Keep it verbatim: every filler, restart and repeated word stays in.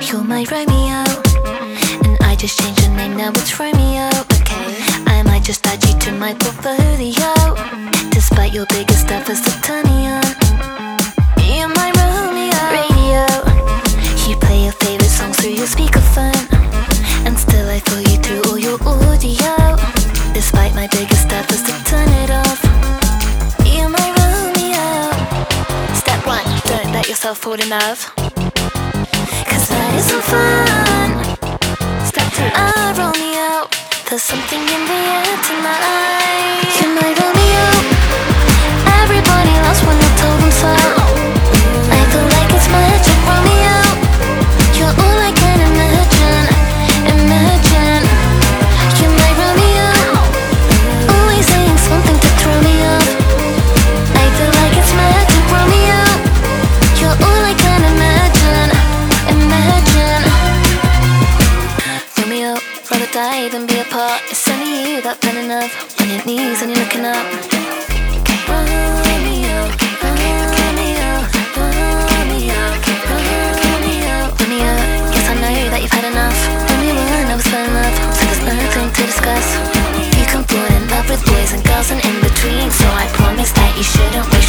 you're my Romeo, and I just changed your name, now it's Romeo. Okay, I might just add you to my portfolio, despite your biggest stuff as to turn me on. You're my Romeo. Radio, you play your favorite songs through your speakerphone, and still I follow you through all your audio, despite my biggest stuff as to turn it off. You're my Romeo. Step one, don't let yourself fall in love, cause that isn't fun. Step two, ah, Romeo, there's something in the air tonight. You're my Romeo. Everybody loves when I told them so. I feel like it's magic, Romeo. You're all I can imagine, imagine. You're my Romeo. Always saying something to throw me off. I feel like it's magic, Romeo. You're all I can imagine, imagine. Romeo, rather die than be apart. It's only you that been enough. On your knees and you're looking up. Romeo, Romeo, Romeo, Romeo, Romeo. Yes, I know that you've had enough. Romeo and I was fell in love, so there's nothing to discuss. You can fall in love with boys and girls and in between, so I promise that you shouldn't